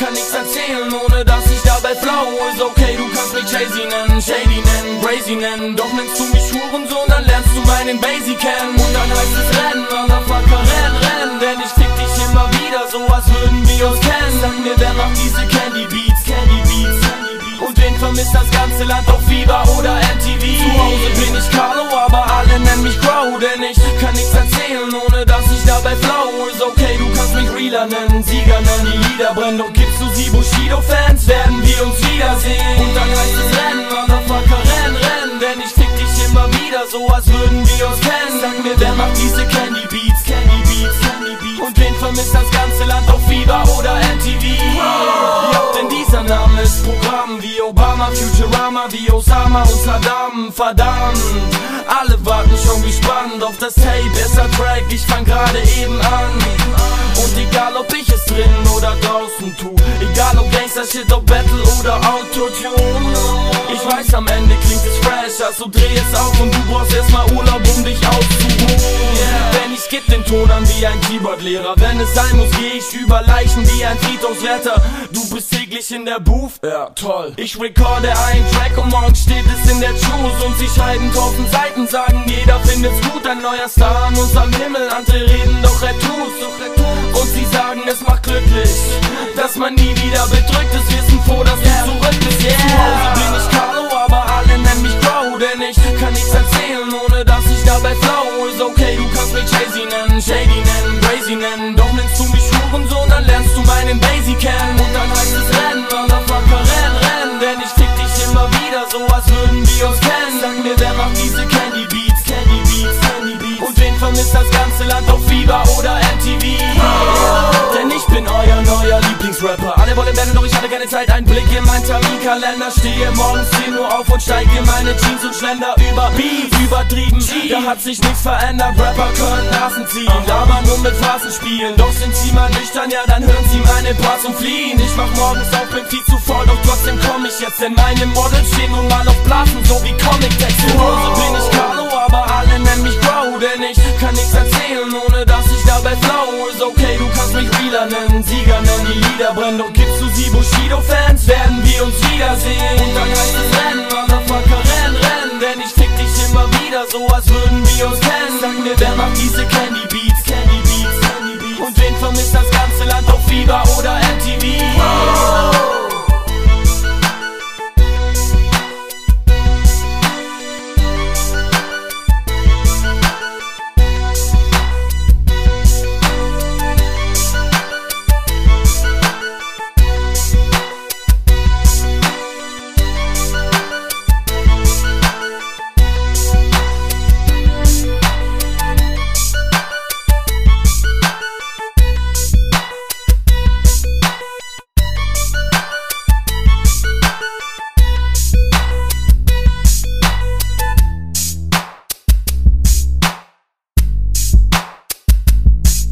kann nichts erzählen, ohne dass ich dabei flow. Ist okay, du kannst mich Jay-Z nennen, Shady nennen, Crazy nennen. Doch nennst du mich Hurensohn, dann lernst du meinen Basie kennen. Und dann heißt es rennen, Motherfucker, renn. Denn ich fick dich immer wieder, so als würden wir uns kennen. Sag mir, wer macht diese Candy Beats? Und wen vermisst das ganze Land auf Fieber oder MTV? Zu Hause bin ich Carlo, aber alle nennen mich Crow. Denn ich kann nichts erzählen, ohne dass ich dabei flow. Ist okay, du kannst mich Realer nennen, Sieger nennen, die Lieder brennen. Und gibst du sie Bushido-Fans, werden wir uns wiedersehen. Und dann heißt es rennen, Motherfucker, renn. Denn ich fick dich immer wieder, so als würden wir uns kennen. Sag mir, wer macht diese Candy Beats? Und wen vermisst das ganze Land auf Fieber oder MTV? Ja, denn dieser Name ist Programm wie Obama, Futurama, wie Osama und Saddam. Verdammt, alle warten schon gespannt auf das Tape, besser Track, ich fang gerade eben an. Und egal ob ich es drinnen oder draußen tu, egal ob Gangster-Shit, ob Battle oder Autotune, ich weiß, am Ende klingt es fresh, also dreh es auf und du brauchst erstmal Urlaub, um dich auszuruhen. Denn ich geb den Ton an wie ein Keyboard-Lehrer, wenn es sein muss, geh ich über Leichen wie ein Friedhofswärter. Du bist täglich in der Booth, ja toll. Ich recorde einen Track und morgen steht es in der Juice. Und sie schreiben 1000 Seiten, sagen jeder findet's gut. Ein neuer Star an unserem Himmel, andere reden doch er tut's. Und sie sagen, es macht glücklich, dass man nie wieder bedrückt ist. Wir sind froh, dass du zurück bist, yeah. Zu Hause bin ich Carlo, aber alle nennen mich Crow. Denn ich kann nichts erzählen, ohne dass ich dabei flow. Ist okay, du kannst mich Jay-Z nennen, Shady nennen, Crazy nennen. Doch nennst du mich Hurensohn, dann lernst du meinen Basie kennen. Und dann heißt es rennen, Motherfucker, renn. Denn ich fick dich immer wieder, so als würden wir uns kennen. Sag mir, wer macht diese Candy Beats? Und wen vermisst das ganze Land auf Fieber oder MTV? Denn ich bin euer neuer Lieblingsrapper. Alle wollen werden, doch ich habe keine Zeit. Ein Blick in mein Terminkalender. Stehe morgens 10 Uhr auf und steige in meine Jeans und Schlender über Beat. Übertrieben, da hat sich nichts verändert. Rapper können Nasen ziehen, labern nur mit Phasen spielen. Doch sind sie mal nüchtern, ja dann hören sie meine Parts und fliehen. Ich wach morgens auf, bin viel zu voll, doch trotzdem komm ich jetzt. Denn meine Models stehen nun mal auf Blasen, so wie Comic-Text. Zu Hause bin ich Carlo, aber alle nennen mich Crow. Denn ich kann nichts erzählen, ohne dass ich dabei flow. Ist okay, du kannst mich Realer nennen, Sieger nennen, die Lieder brennen. Und gibst du sie Bushido-Fans, werden wir uns